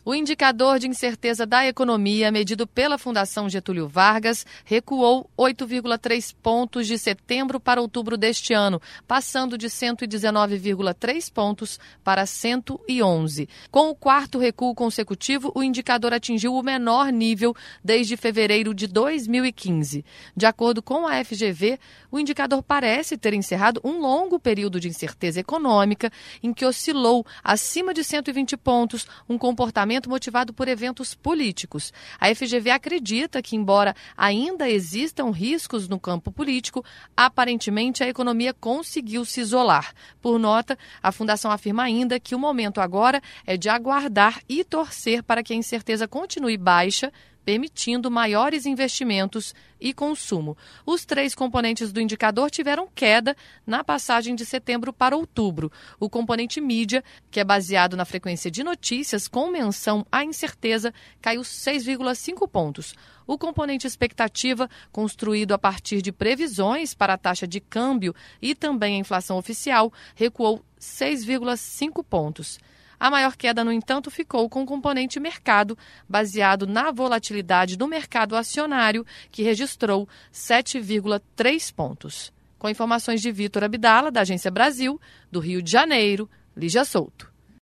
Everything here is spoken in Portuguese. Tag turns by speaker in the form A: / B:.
A: O indicador de incerteza da economia, medido pela Fundação Getúlio Vargas, recuou 8,3 pontos de setembro para outubro deste ano, passando de 119,3 pontos para 111. Com o quarto recuo consecutivo, o indicador atingiu o menor nível desde fevereiro de 2015. De acordo com a FGV, o indicador parece ter encerrado um longo período de incerteza econômica em que oscilou acima de 120 pontos, um comportamento motivado por eventos políticos. A FGV acredita que, embora ainda existam riscos no campo político, aparentemente a economia conseguiu se isolar. Por nota, a Fundação afirma ainda que o momento agora é de aguardar e torcer para que a incerteza continue baixa, permitindo maiores investimentos e consumo. Os 3 componentes do indicador tiveram queda na passagem de setembro para outubro. O componente mídia, que é baseado na frequência de notícias com menção à incerteza, caiu 6,5 pontos. O componente expectativa, construído a partir de previsões para a taxa de câmbio e também a inflação oficial, recuou 6,5 pontos. A maior queda, no entanto, ficou com o componente mercado, baseado na volatilidade do mercado acionário, que registrou 7,3 pontos. Com informações de Vitor Abdala, da Agência Brasil, do Rio de Janeiro, Lígia Souto.